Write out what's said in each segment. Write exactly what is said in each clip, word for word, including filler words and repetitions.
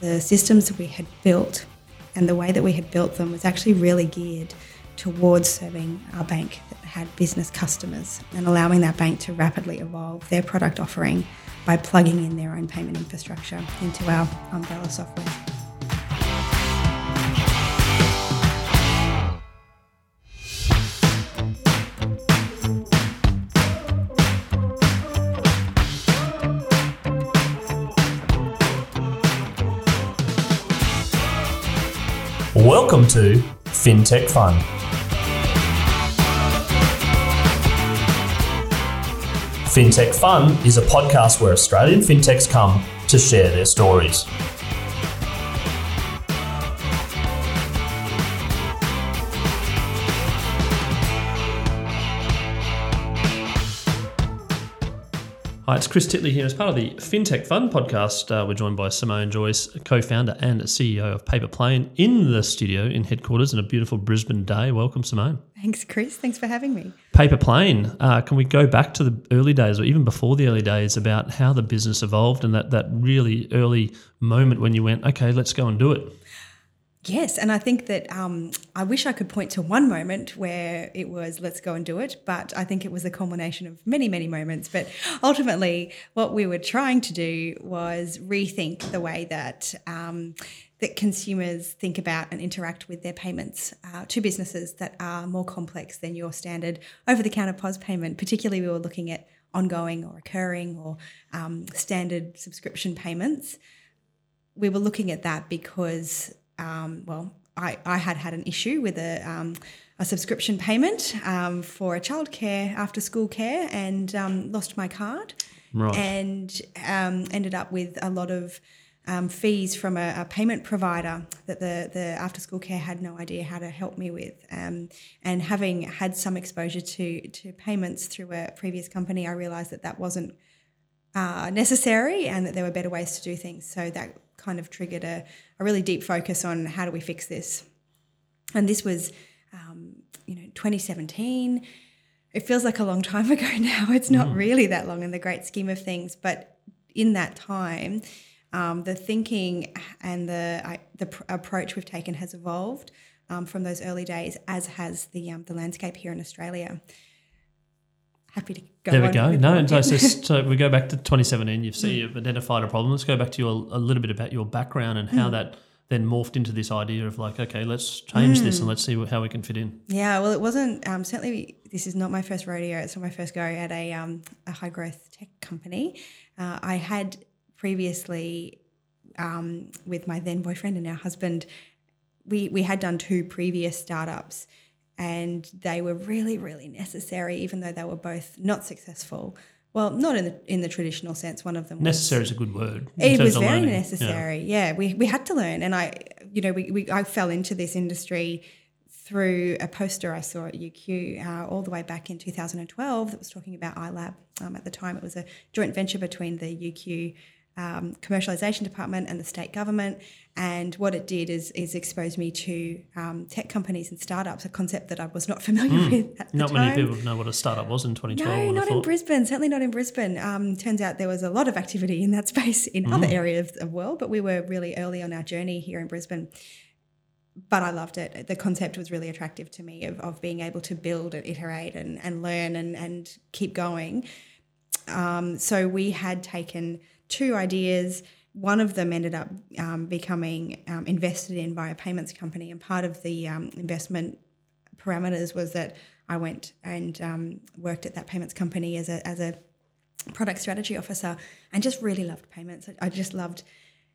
the systems that we had built and the way that we had built them was actually really geared towards serving our bank that had business customers and allowing that bank to rapidly evolve their product offering by plugging in their own payment infrastructure into our umbrella software. Welcome to FinTech Fun. FinTech Fun is a podcast where Australian fintechs come to share their stories. Hi, it's Chris Titley here. As part of the FinTech Fun podcast, uh, we're joined by Simone Joyce, co-founder and C E O of Paper Plane, in the studio in headquarters on a beautiful Brisbane day. Welcome, Simone. Thanks, Chris. Thanks for having me. Paper Plane, uh, can we go back to the early days or even before the early days about how the business evolved and that, that really early moment when you went, okay, let's go and do it? Yes, and I think that um, I wish I could point to one moment where it was let's go and do it, but I think it was a culmination of many, many moments. But ultimately, what we were trying to do was rethink the way that um, that consumers think about and interact with their payments uh, to businesses that are more complex than your standard over-the-counter P O S payment. Particularly, we were looking at ongoing or recurring or um, standard subscription payments. We were looking at that because Um, well, I, I had had an issue with a, um, a subscription payment um, for a childcare after school care and um, lost my card right. and um, ended up with a lot of um, fees from a, a payment provider that the, the after school care had no idea how to help me with. Um, and having had some exposure to, to payments through a previous company, I realised that that wasn't uh, necessary and that there were better ways to do things. So that kind of triggered a, a really deep focus on how do we fix this. And this was, um, you know, twenty seventeen. It feels like a long time ago now. It's not mm. really that long in the great scheme of things. But in that time, um, the thinking and the I, the pr- approach we've taken has evolved um, from those early days, as has the um, the landscape here in Australia. Happy to go There we on go. with No, what- so, so we go back to twenty seventeen. You've seen, you've identified a problem. Let's go back to your, a little bit about your background and how mm. that then morphed into this idea of like, okay, let's change mm. this and let's see how we can fit in. Yeah, well, it wasn't um, certainly. This is not my first rodeo. It's not my first go at a um, a high growth tech company. Uh, I had previously um, with my then boyfriend and now husband, we we had done two previous startups. And they were really, really necessary, even though they were both not successful. Well, not in the in the traditional sense. One of them was, necessary is a good word. It was very learning. necessary. Yeah. yeah, we we had to learn, and I, you know, we, we I fell into this industry through a poster I saw at U Q uh, all the way back in two thousand twelve that was talking about iLab. Um, at the time, it was a joint venture between the U Q Um, commercialisation department and the state government, and what it did is is expose me to um, tech companies and startups, a concept that I was not familiar mm. with at the not time. Not many people know what a startup was in twenty twelve. No, not in Brisbane, certainly not in Brisbane. Um, turns out there was a lot of activity in that space in mm. other areas of the world, but we were really early on our journey here in Brisbane. But I loved it. The concept was really attractive to me of, of being able to build and iterate and, and learn and, and keep going. Um, so we had taken two ideas. One of them ended up um, becoming um, invested in by a payments company, and part of the um, investment parameters was that I went and um, worked at that payments company as a as a product strategy officer, and just really loved payments. I, I just loved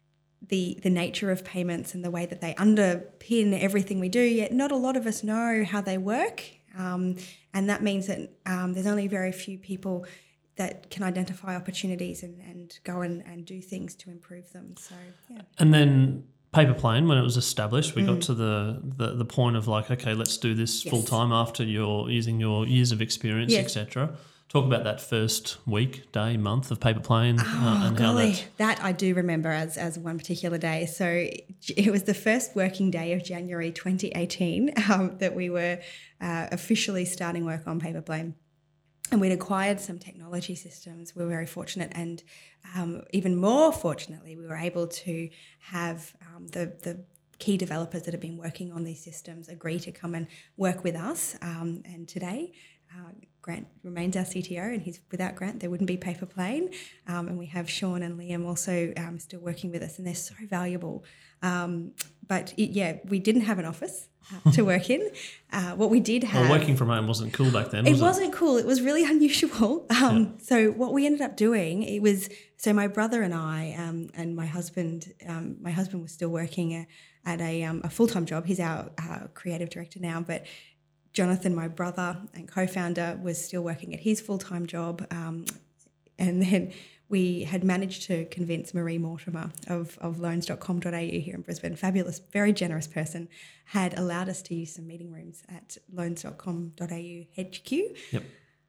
the the nature of payments and the way that they underpin everything we do. Yet not a lot of us know how they work, um, and that means that um, there's only very few people that can identify opportunities and, and go and, and do things to improve them. So, yeah. And then Paper Plane, when it was established, we mm. got to the, the the point of like, okay, let's do this yes. full time after your using your years of experience, yes. et cetera. Talk about that first week, day, month of Paper Plane oh, uh, and golly. how that... That I do remember as as one particular day. So it was the first working day of January twenty eighteen um, that we were uh, officially starting work on Paper Plane. and we'd acquired some technology systems. We were very fortunate, and um, even more fortunately, we were able to have um, the the key developers that have been working on these systems agree to come and work with us. Um, and today, uh, Grant remains our C T O, and he's without Grant there wouldn't be Paper Plane. Um, and we have Sean and Liam also um, still working with us, and they're so valuable. Um, but it, yeah, we didn't have an office uh, to work in. Uh, what we did have, well, working from home wasn't cool back then. Was it wasn't it? cool. It was really unusual. Um, yeah. So what we ended up doing, it was so my brother and I um, and my husband. Um, my husband was still working a, at a, um, a full time job. He's our uh, creative director now, but Jonathan, my brother and co-founder, was still working at his full time job, um, and then we had managed to convince Marie Mortimer of, of loans dot com dot a u here in Brisbane, fabulous, very generous person, had allowed us to use some meeting rooms at loans dot com dot a u H Q. Yep.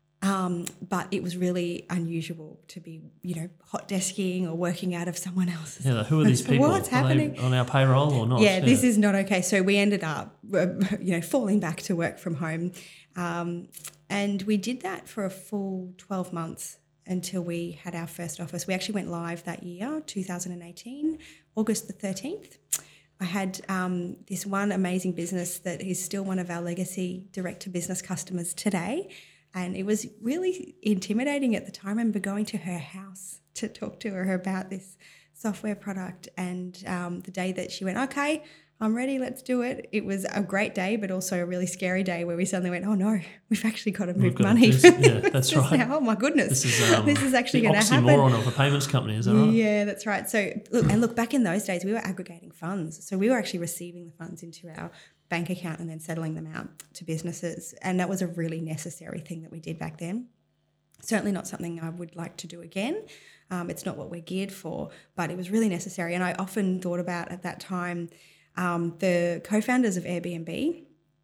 Um, but it was really unusual to be, you know, hot desking or working out of someone else's. Yeah, who are these people? What's are happening? They on our payroll or not? Yeah, yeah, this is not okay. So we ended up, you know, falling back to work from home. Um, and we did that for a full twelve months until we had our first office. We actually went live that year, two thousand eighteen, August the thirteenth. I had um, this one amazing business that is still one of our legacy direct-to-business customers today. And it was really intimidating at the time. I remember going to her house to talk to her about this software product. And um, the day that she went, okay, I'm ready, let's do it. It was a great day, but also a really scary day where we suddenly went, oh no, we've actually got to move got money. To do, yeah, that's right. Now. Oh my goodness, this is, um, this is actually going to happen. Oxymoron of a payments company, is that right? Yeah, that's right. So look, and look, back in those days, we were aggregating funds. So we were actually receiving the funds into our bank account and then settling them out to businesses. And that was a really necessary thing that we did back then. Certainly not something I would like to do again. Um, it's not what we're geared for, but it was really necessary. And I often thought about at that time um, the co-founders of Airbnb.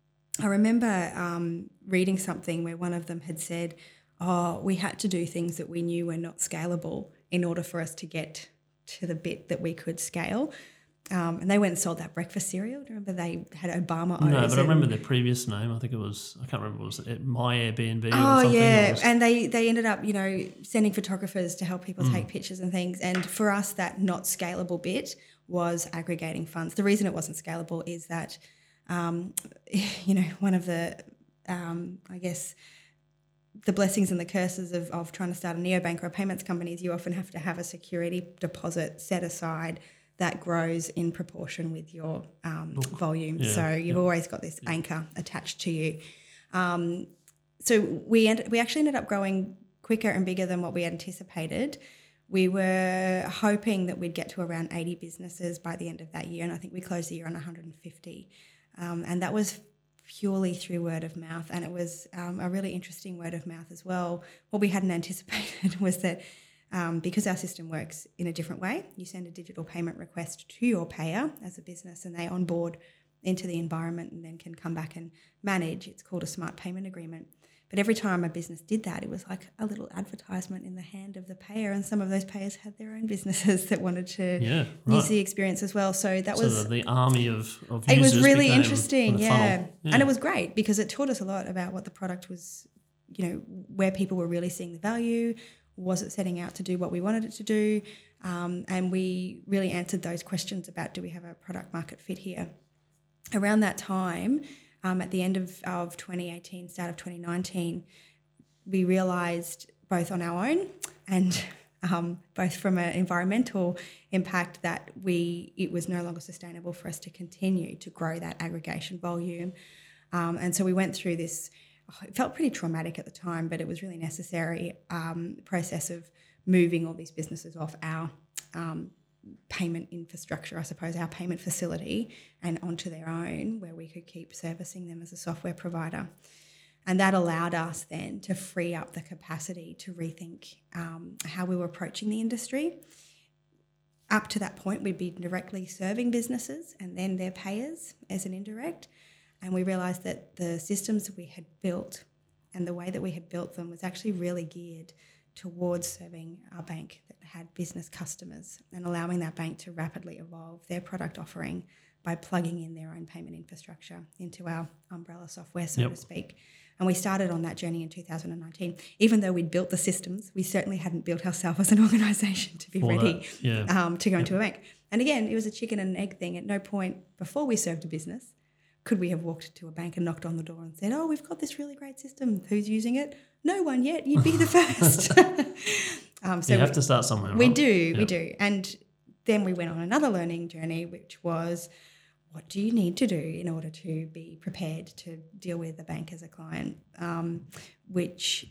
I remember um, reading something where one of them had said, oh, we had to do things that we knew were not scalable in order for us to get to the bit that we could scale. Um, and they went and sold that breakfast cereal. Do you remember they had Obama owners? No, but I remember their previous name. I think it was, I can't remember, was it My Airbnb or oh, something? yeah. Was... And they, they ended up, you know, sending photographers to help people mm. take pictures and things. And for us, that not scalable bit was aggregating funds. The reason it wasn't scalable is that, um, you know, one of the, um, I guess, the blessings and the curses of, of trying to start a neobank or a payments company is you often have to have a security deposit set aside that grows in proportion with your um, volume. Yeah, so you've yeah. always got this yeah. anchor attached to you. Um, so we end, we actually ended up growing quicker and bigger than what we anticipated. We were hoping that we'd get to around eighty businesses by the end of that year, and I think we closed the year on one hundred fifty. Um, and that was purely through word of mouth, and it was um, a really interesting word of mouth as well. What we hadn't anticipated was that Um, because our system works in a different way, you send a digital payment request to your payer as a business and they onboard into the environment and then can come back and manage. It's called a smart payment agreement. But every time a business did that, it was like a little advertisement in the hand of the payer, and some of those payers had their own businesses that wanted to yeah, right. use the experience as well. So that so was... the, the army of, of it users was really became interesting, yeah. yeah. And it was great because it taught us a lot about what the product was, you know, where people were really seeing the value. Was it setting out to do what we wanted it to do? Um, and we really answered those questions about, do we have a product market fit here? Around that time, um, at the end of, of twenty eighteen, start of twenty nineteen, we realised both on our own and um, both from an environmental impact that we it was no longer sustainable for us to continue to grow that aggregation volume. Um, and so we went through this. Oh, it felt pretty traumatic at the time, but it was really necessary um, process of moving all these businesses off our um, payment infrastructure, I suppose, our payment facility, and onto their own where we could keep servicing them as a software provider. And that allowed us then to free up the capacity to rethink um, how we were approaching the industry. Up to that point, we'd be directly serving businesses and then their payers as an indirect. And we realised that the systems that we had built and the way that we had built them was actually really geared towards serving our bank that had business customers and allowing that bank to rapidly evolve their product offering by plugging in their own payment infrastructure into our umbrella software, so yep. to speak. And we started on that journey in two thousand nineteen. Even though we'd built the systems, we certainly hadn't built ourselves as an organisation to be For ready that, yeah. um, to go Yep. into a bank. And again, it was a chicken and an egg thing. At no point before we served a business could we have walked to a bank and knocked on the door and said, oh, we've got this really great system. Who's using it? No one yet. You'd be the first. um, so you have we, to start somewhere, We right? do, Yep. we do. And then we went on another learning journey, which was, what do you need to do in order to be prepared to deal with a bank as a client? Um, which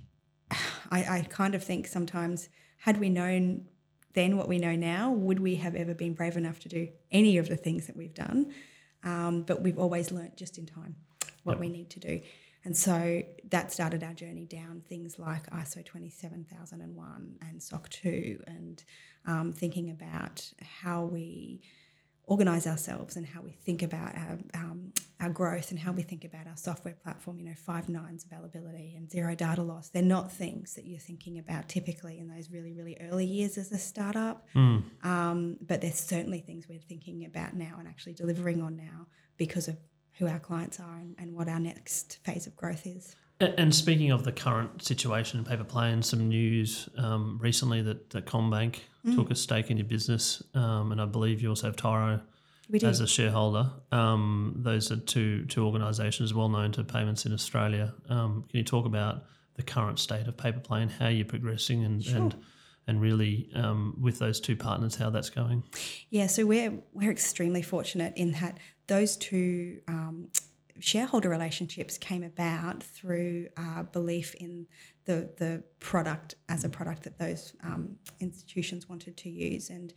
I, I kind of think sometimes, had we known then what we know now, would we have ever been brave enough to do any of the things that we've done? Um, but we've always learnt just in time what Yep. we need to do. And so that started our journey down things like I S O twenty-seven thousand one and S O C two, and um, thinking about how we organise ourselves and how we think about our, um, our growth and how we think about our software platform, you know, five nines availability and zero data loss. They're not things that you're thinking about typically in those really, really early years as a startup, Mm. um, but there's certainly things we're thinking about now and actually delivering on now because of who our clients are and, and what our next phase of growth is. A- And speaking of the current situation in Paper Plane, some news um, recently that, that CommBank Mm. took a stake in your business, um, and I believe you also have Tyro We do. as a shareholder. Um, those are two two organisations well known to payments in Australia. Um, can you talk about the current state of Paper Plane, how you're progressing, and Sure. and and really um, with those two partners, how that's going? Yeah, so we're we're extremely fortunate in that those two um, shareholder relationships came about through our belief in the the product as a product that those um, institutions wanted to use, and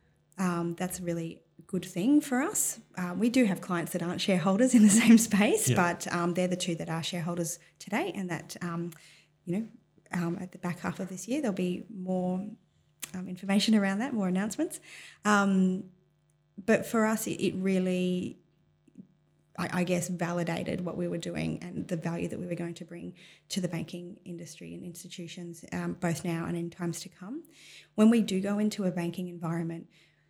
um, that's a really good thing for us. Uh, we do have clients that aren't shareholders in the same space, Yeah. but um, they're the two that are shareholders today, and that um, you know um, at the back half of this year there'll be more um, information around that, more announcements. Um, but for us, it, it really, I, I guess, validated what we were doing and the value that we were going to bring to the banking industry and institutions, um, both now and in times to come. When we do go into a banking environment,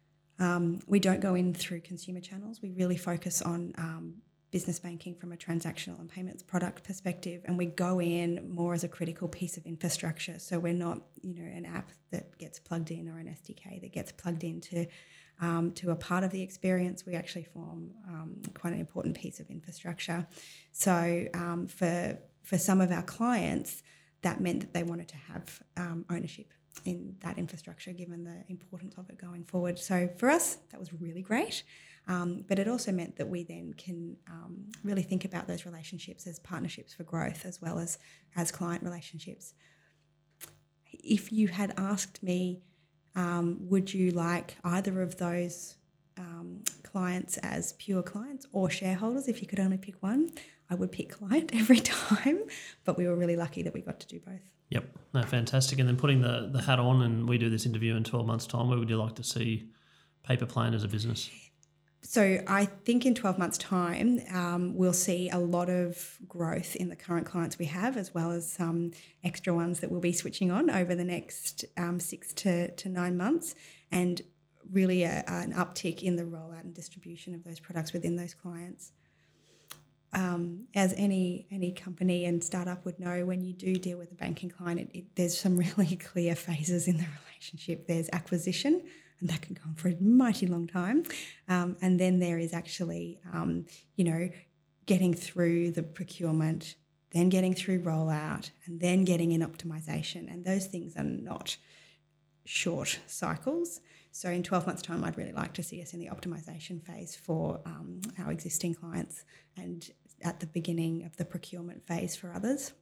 um, we don't go in through consumer channels. We really focus on um, business banking from a transactional and payments product perspective, and we go in more as a critical piece of infrastructure. So we're not, you know, an app that gets plugged in or an S D K that gets plugged into um, to a part of the experience. We actually form um, quite an important piece of infrastructure. So um, for for some of our clients, that meant that they wanted to have um, ownership in that infrastructure, given the importance of it going forward. So for us, that was really great. Um, but it also meant that we then can um, really think about those relationships as partnerships for growth as well as as client relationships. If you had asked me, um, would you like either of those um, clients as pure clients or shareholders, if you could only pick one, I would pick client every time. But we were really lucky that we got to do both. Yep, no, fantastic. And then putting the, the hat on, and we do this interview in twelve months' time, where would you like to see Paper Plane as a business? So I think in twelve months' time, um, we'll see a lot of growth in the current clients we have, as well as some extra ones that we'll be switching on over the next um, six to, to nine months, and really a, an uptick in the rollout and distribution of those products within those clients. Um, as any any company and startup would know, when you do deal with a banking client, it, it, there's some really clear phases in the relationship. There's acquisition, and that can go on for a mighty long time. Um, and then there is actually, um, you know, getting through the procurement, then getting through rollout, and then getting in optimization. And those things are not short cycles. So in twelve months' time, I'd really like to see us in the optimization phase for um, our existing clients and at the beginning of the procurement phase for others.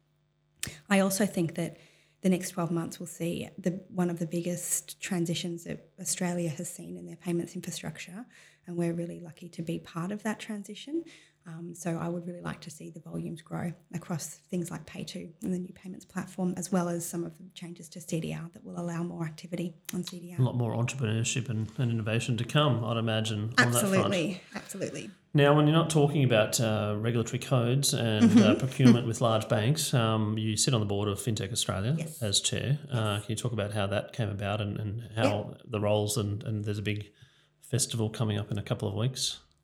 I also think that the next twelve months will see the one of the biggest transitions that Australia has seen in their payments infrastructure, and we're really lucky to be part of that transition. Um, so I would really like to see the volumes grow across things like Pay two and the new payments platform, as well as some of the changes to C D R that will allow more activity on C D R. A lot more entrepreneurship and, and innovation to come, I'd imagine, on that front. Absolutely, absolutely. Now, when you're not talking about uh, regulatory codes and Mm-hmm. uh, procurement with large banks, um, you sit on the board of FinTech Australia Yes. as chair. Uh, can you talk about how that came about and, and how the roles, and, and there's a big festival coming up in a couple of weeks?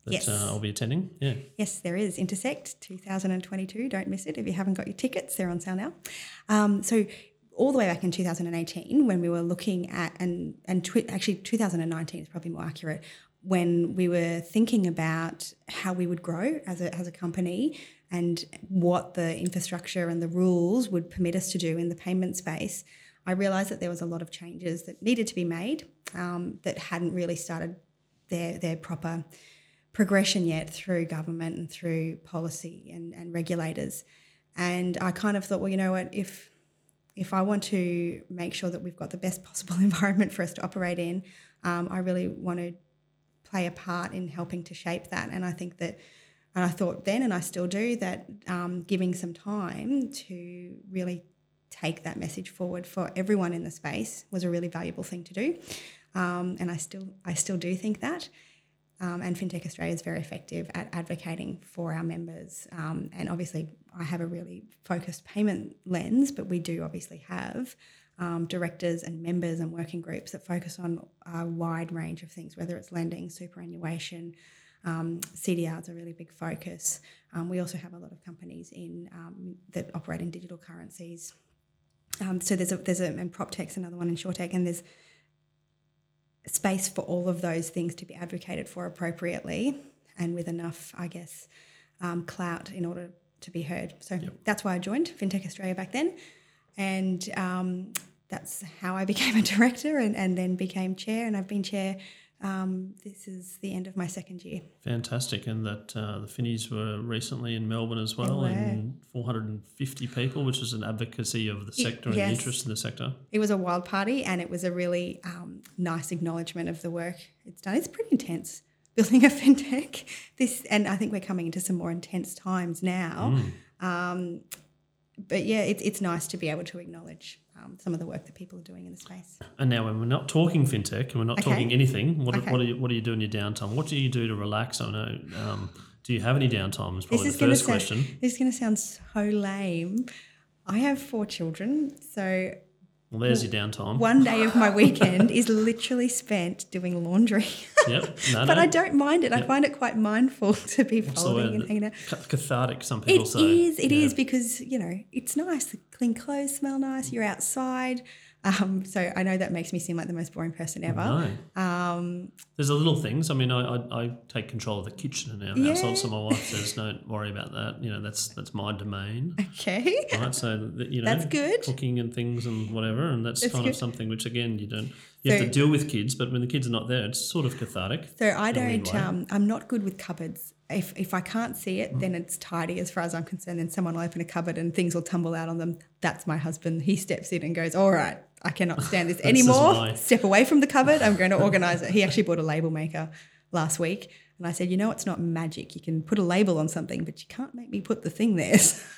that yes. uh, I'll be attending. Yeah. Yes, there is. Intersect twenty twenty-two. Don't miss it. If you haven't got your tickets, they're on sale now. Um, so all the way back in two thousand eighteen, when we were looking at, and, and twi- actually two thousand nineteen is probably more accurate, when we were thinking about how we would grow as a, as a company and what the infrastructure and the rules would permit us to do in the payment space, I realised that there was a lot of changes that needed to be made um, that hadn't really started their their proper progression yet through government and through policy and, and regulators. And I kind of thought, well, you know what, if if I want to make sure that we've got the best possible environment for us to operate in, um, I really want to play a part in helping to shape that. And I think that, and I thought then, and I still do, that um, giving some time to really take that message forward for everyone in the space was a really valuable thing to do. Um, and I still I still do think that. Um, and FinTech Australia is very effective at advocating for our members. Um, and obviously I have a really focused payment lens, but we do obviously have um, directors and members and working groups that focus on a wide range of things, whether it's lending, superannuation, um, C D R is a really big focus. Um, we also have a lot of companies in um, that operate in digital currencies. Um, so there's a, there's a, and PropTech's another one, in SureTech, and there's space for all of those things to be advocated for appropriately and with enough, I guess, um, clout in order to be heard. So yep. That's why I joined FinTech Australia back then. And um, that's how I became a director and, and then became chair, and I've been chair. Um, this is the end of my second year. Fantastic. And that uh, the Finnies were recently in Melbourne as well, and four hundred fifty people, which is an advocacy of the sector it, yes. and the interest in the sector. It was a wild party, and it was a really um, nice acknowledgement of the work it's done. It's pretty intense building a fintech. This, and I think we're coming into some more intense times now. Mm. Um, but yeah, it, it's nice to be able to acknowledge Um, some of the work that people are doing in the space. And now, when we're not talking fintech and we're not okay. talking anything, what, okay. what, are you, what do you do in your downtime? What do you do to relax? I know. Um, do you have any downtime? Is probably this is the first sound, question. This is going to sound so lame. I have four children, so well, there's your downtime. One day of my weekend is literally spent doing laundry. Yep, no, but no. I don't mind it. Yep. I find it quite mindful to be What's folding and hanging out. Cathartic, some people it say. It is. It yeah. is because you know it's nice. The clean clothes smell nice. You're outside. Um, so I know that makes me seem like the most boring person ever. No. Um, There's the little things. I mean, I, I, I take control of the kitchen in our yeah. household, so my wife says, "Don't worry about that. You know, that's that's my domain." Okay. Right. So that, you know, that's good. Cooking and things and whatever, and that's, that's kind good. Of something which again you don't. You so, have to deal with kids, but when the kids are not there, it's sort of cathartic. So I don't. Um, I'm not good with cupboards. If if I can't see it, mm. then it's tidy as far as I'm concerned. Then someone will open a cupboard and things will tumble out on them. That's my husband. He steps in and goes, "All right, I cannot stand this anymore. Step away from the cupboard. I'm going to organise it." He actually bought a label maker last week, and I said, "You know, it's not magic. You can put a label on something, but you can't make me put the thing there."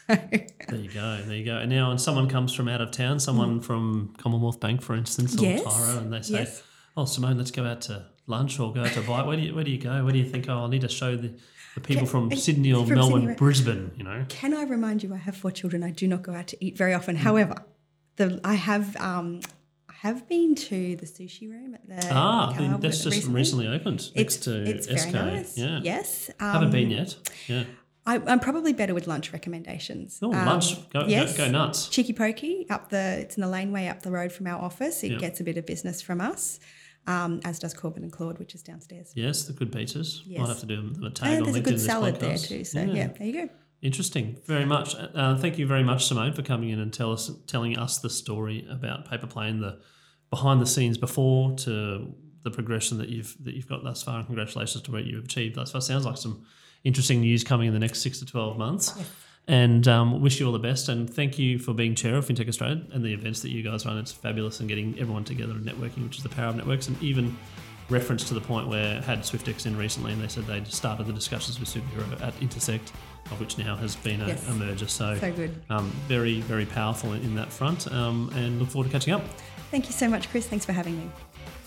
There you go. There you go. And now, when someone comes from out of town, someone mm. from Commonwealth Bank, for instance, or yes. Tyro, and they say, yes. "Oh, Simone, let's go out to lunch or go out to bite. Where do you where do you go? Where do you think? Oh, I need to show the." The people can, from Sydney or from Melbourne, Sydney, Brisbane, you know. Can I remind you, I have four children. I do not go out to eat very often. Mm. However, the I have um, I have been to the sushi room at the ah, the that's just recently, recently opened next it's, to it's S K. Very nice. Yeah, yes, um, haven't been yet. Yeah, I, I'm probably better with lunch recommendations. Oh, um, lunch, go, yes, go, go nuts. Chicky Pokey up the it's in the laneway up the road from our office. It yep. gets a bit of business from us. Um, as does Corbin and Claude, which is downstairs. Yes, the good pizzas. Yes. Might have to do them a tag and on there's LinkedIn. a good salad podcast. there too. So yeah. yeah, there you go. Interesting, very much. Uh, thank you very much, Simone, for coming in and tell us, telling us the story about Paperplane, the behind the scenes before to the progression that you've that you've got thus far, and congratulations to what you've achieved thus far. Sounds like some interesting news coming in the next six to twelve months. Yes. And um, wish you all the best, and thank you for being chair of FinTech Australia and the events that you guys run. It's fabulous, and getting everyone together and networking, which is the power of networks, and even reference to the point where I had SwiftX in recently, and they said they'd started the discussions with Superhero at Intersect, of which now has been a, yes. a merger. So, so good. Um, very, very powerful in, in that front, um, and look forward to catching up. Thank you so much, Chris. Thanks for having me.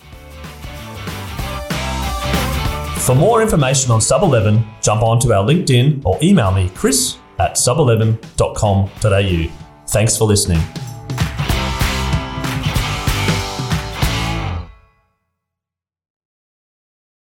For more information on Sub eleven, jump onto our LinkedIn or email me, chris at sub eleven dot com dot a u. Thanks for listening.